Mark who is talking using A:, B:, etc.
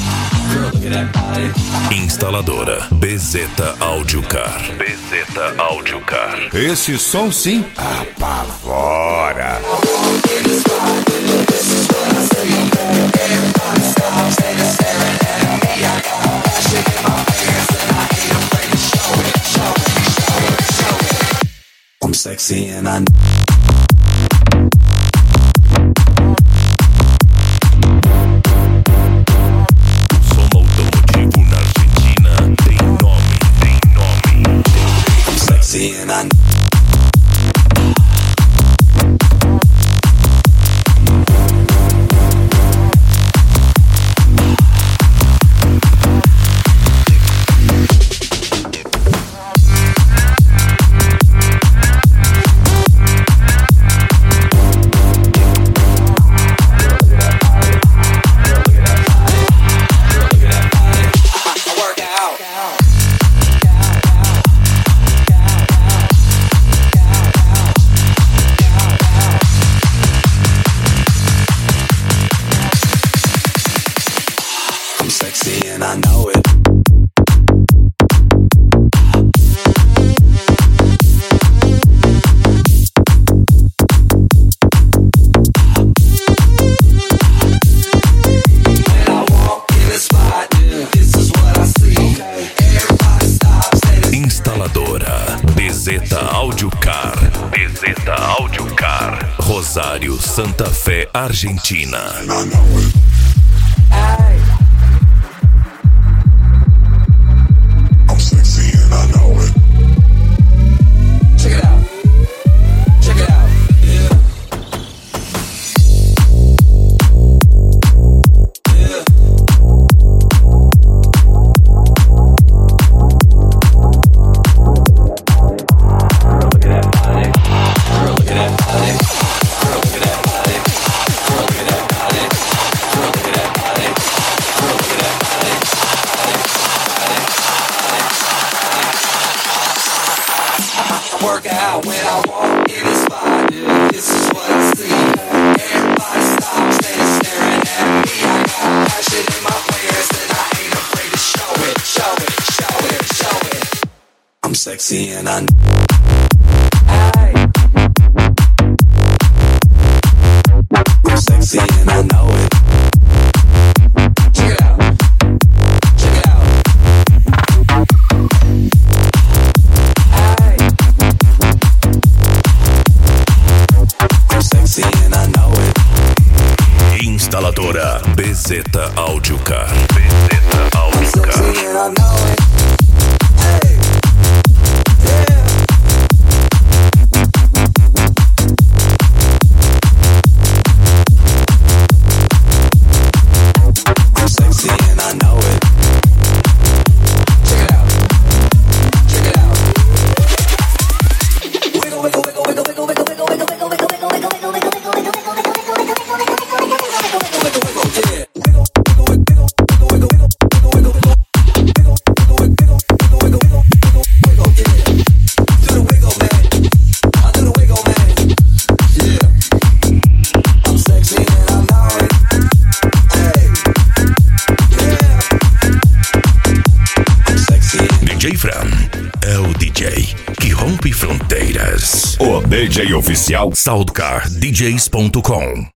A: Instaladora BZ Audiocar. BZ Audiocar.
B: Esse som sim apavora.
C: I'm sexy and I
A: Som automotivo na Argentina tem nome.
C: I'm sexy and I sexy and I know it. When I walk in the spot, this is what I see. Everybody stops.
A: Instaladora BZ Audiocar. BZ Audiocar. Rosário, Santa Fé, Argentina.
C: I'm sexy and I know it. Check it out. Check it out. Yeah. Yeah. Look at that body. Girl, look at that body. Girl, look at that body. Girl, look at that body. Girl, look at that body. Girl, look at that body. Work out when I walk in the spot. This is what I see. Everybody stops and staring at me. I got passion in my pants and I ain't afraid to show it, show it, show it, show it. I'm sexy and I I'm sexy and I know it. Check it out. Check it out. I'm sexy and I know it.
A: Instaladora BZ Audiocar. BZ
C: I'm sexy
A: Audiocar.
C: and I know it. Hey. Yeah. I'm sexy and I know it. Check it out. Check it out. Wiggle, wiggle, wiggle, wiggle, wiggle, wiggle, wiggle, wiggle, wiggle, wiggle, wiggle, wiggle, wiggle, wiggle, wiggle, yeah. Wiggle, wiggle, wiggle, wiggle, wiggle, wiggle, wiggle, wiggle, wiggle.
A: DJ Fran é o DJ que rompe fronteiras.
B: O DJ oficial
A: Soundcardjs.com